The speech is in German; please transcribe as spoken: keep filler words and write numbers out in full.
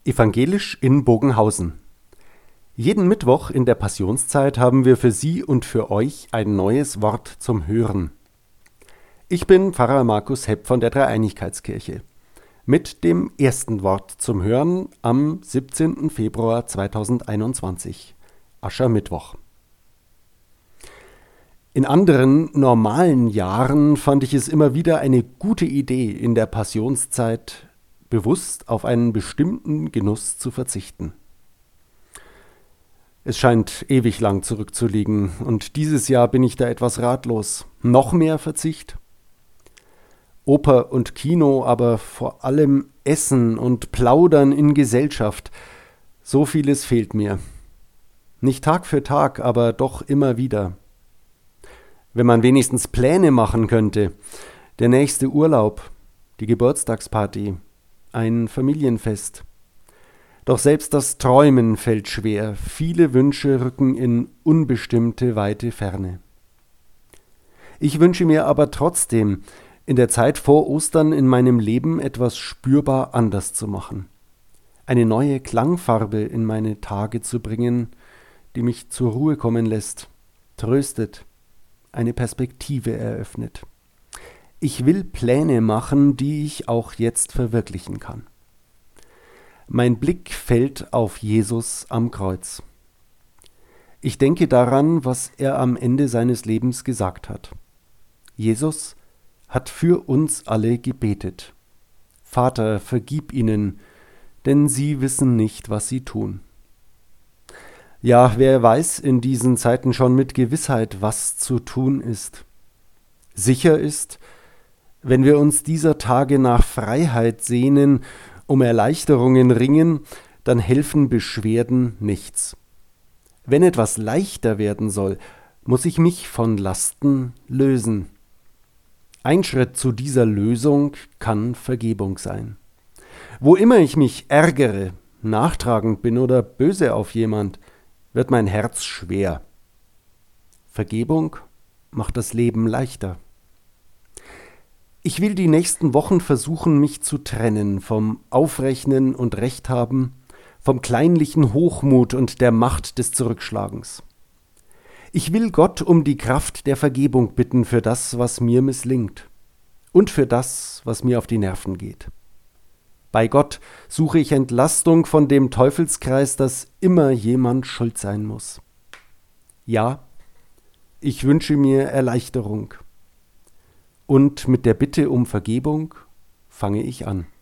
Evangelisch in Bogenhausen. Jeden Mittwoch in der Passionszeit haben wir für Sie und für euch ein neues Wort zum Hören. Ich bin Pfarrer Markus Hepp von der Dreieinigkeitskirche mit dem ersten Wort zum Hören am siebzehnten Februar zweitausendeinundzwanzig, Aschermittwoch. In anderen normalen Jahren fand ich es immer wieder eine gute Idee, in der Passionszeit bewusst auf einen bestimmten Genuss zu verzichten. Es scheint ewig lang zurückzuliegen und dieses Jahr bin ich da etwas ratlos. Noch mehr Verzicht? Oper und Kino, aber vor allem Essen und Plaudern in Gesellschaft. So vieles fehlt mir. Nicht Tag für Tag, aber doch immer wieder. Wenn man wenigstens Pläne machen könnte. Der nächste Urlaub, die Geburtstagsparty, ein Familienfest. Doch selbst das Träumen fällt schwer. Viele Wünsche rücken in unbestimmte weite Ferne. Ich wünsche mir aber trotzdem, in der Zeit vor Ostern in meinem Leben etwas spürbar anders zu machen. Eine neue Klangfarbe in meine Tage zu bringen, die mich zur Ruhe kommen lässt, tröstet, eine Perspektive eröffnet. Ich will Pläne machen, die ich auch jetzt verwirklichen kann. Mein Blick fällt auf Jesus am Kreuz. Ich denke daran, was er am Ende seines Lebens gesagt hat. Jesus hat für uns alle gebetet. Vater, vergib ihnen, denn sie wissen nicht, was sie tun. Ja, wer weiß in diesen Zeiten schon mit Gewissheit, was zu tun ist. Sicher ist, wenn wir uns dieser Tage nach Freiheit sehnen, um Erleichterungen ringen, dann helfen Beschwerden nichts. Wenn etwas leichter werden soll, muss ich mich von Lasten lösen. Ein Schritt zu dieser Lösung kann Vergebung sein. Wo immer ich mich ärgere, nachtragend bin oder böse auf jemand, wird mein Herz schwer. Vergebung macht das Leben leichter. Ich will die nächsten Wochen versuchen, mich zu trennen vom Aufrechnen und Rechthaben, vom kleinlichen Hochmut und der Macht des Zurückschlagens. Ich will Gott um die Kraft der Vergebung bitten für das, was mir misslingt und für das, was mir auf die Nerven geht. Bei Gott suche ich Entlastung von dem Teufelskreis, dass immer jemand schuld sein muss. Ja, ich wünsche mir Erleichterung. Und mit der Bitte um Vergebung fange ich an.